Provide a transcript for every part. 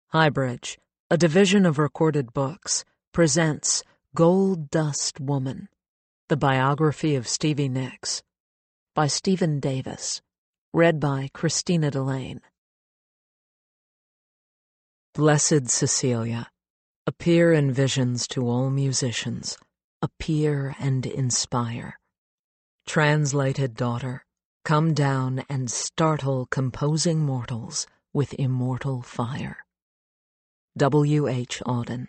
Highbridge, a division of Recorded Books, presents Gold Dust Woman, the biography of Stevie Nicks, by Stephen Davis, read by Christina Delane. Blessed Cecilia, appear in visions to all musicians, appear and inspire. Translated daughter, come down and startle composing mortals with immortal fire. W. H. Auden.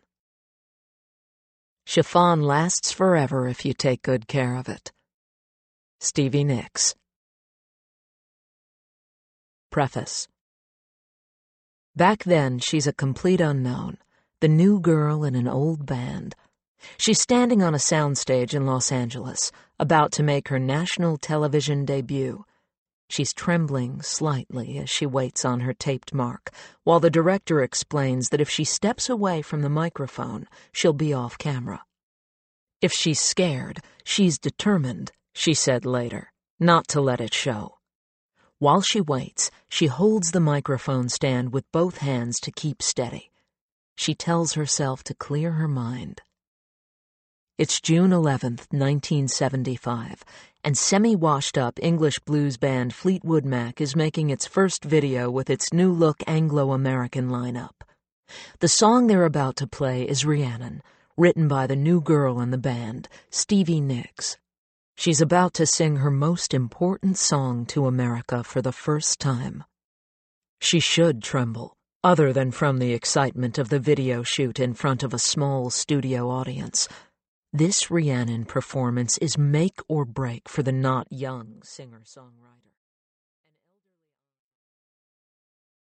Chiffon lasts forever if you take good care of it. Stevie Nicks. Preface. Back then, she's a complete unknown, the new girl in an old band. She's standing on a soundstage in Los Angeles, about to make her national television debut. She's trembling slightly as she waits on her taped mark, while the director explains that if she steps away from the microphone, she'll be off camera. If she's scared, she's determined, she said later, not to let it show. While she waits, she holds the microphone stand with both hands to keep steady. She tells herself to clear her mind. It's June 11th, 1975, and semi-washed-up English blues band Fleetwood Mac is making its first video with its new-look Anglo-American lineup. The song they're about to play is Rhiannon, written by the new girl in the band, Stevie Nicks. She's about to sing her most important song to America for the first time. She should tremble, other than from the excitement of the video shoot in front of a small studio audience. This Rhiannon performance is make or break for the not young singer-songwriter.